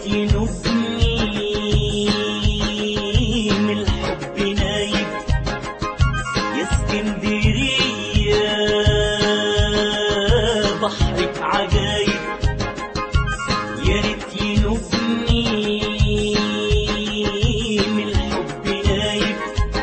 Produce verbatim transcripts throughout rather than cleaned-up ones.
ريت ينوبني من الحب نايب يا اسكندرية بحرك عجايب يا ريت ينوبني من الحب نايب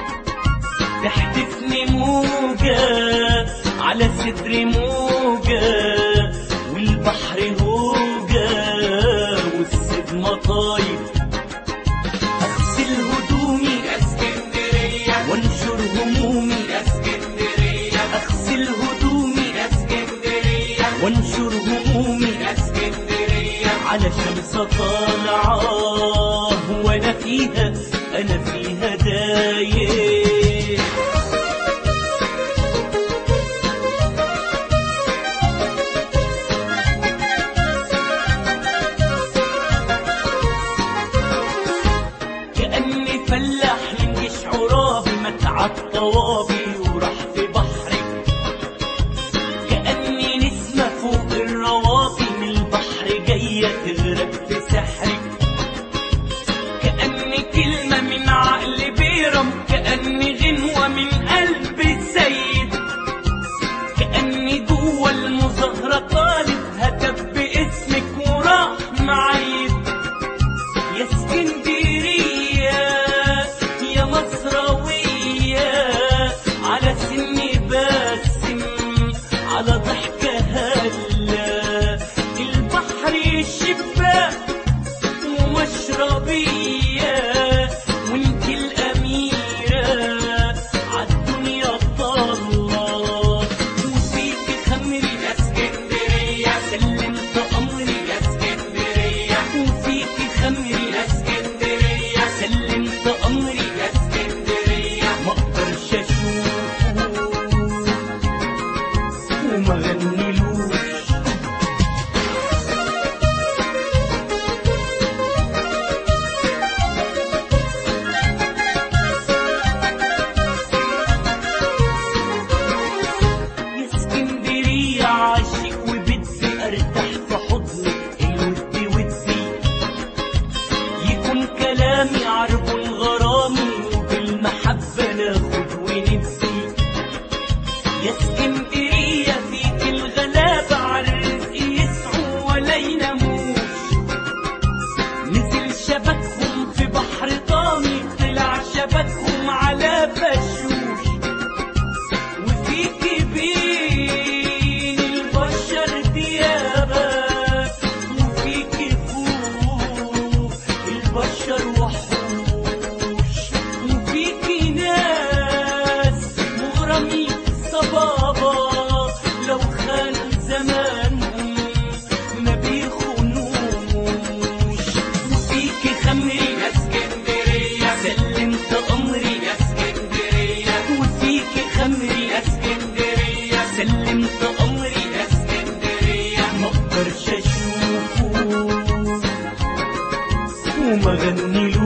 تحدفني موجة على صدري موجة والبحر هوجة والسد مطايب أغسل هدومي يا اسكندرية وانشر همومي يا اسكندرية أغسل هدومي يا اسكندرية وانشر همومي يا اسكندرية على شمس طالعة وأنا فيها أنا فيها دايب كأني فلاح ينجش عرابي متع الطوابي وراح في بحري كأني نسمة فوق الروابي من البحر جاية تغرق في سحري كأني كلمة من عقل بيرم كأني غنوة من قلب السيد كأني جوه المظاهرة طالب هتف باسمك وراح معيد يا اسكندرية يا مصراوية على سني باسم على ضحكة هلا البحر شباك ومشربية وانت الأميرة عالدنيا طالة وفيك خمري يا اسكندرية سلمت أمري يا اسكندرية وفيك خمري يا اسكندرية سلمت أمري يا اسكندرية ما اقدرش اشوفه وما غنيلوش يا اسكندرية عاشق وبدي ارتاح في حضنك الودي ودي يكون كلامي عرب غرامي وبالمحبة ناخد وندي يا اسكندرية فيك الغلابة عالرزق يسعوا ولا يناموش نزل شبكهم في بحر طامي طلع شبكهم على بشوش وفيك بين البشر ديابك وفيك فوق البشر وحوش وفيك ناس مغرمين صبابة لو خانوا زمانهم ما بيخونوش وفيك خمري يا اسكندرية سلمت أمري يا اسكندرية وفيك خمري يا اسكندرية سلمت أمري يا اسكندرية ما اقدرش اشوفه وما غنيلوش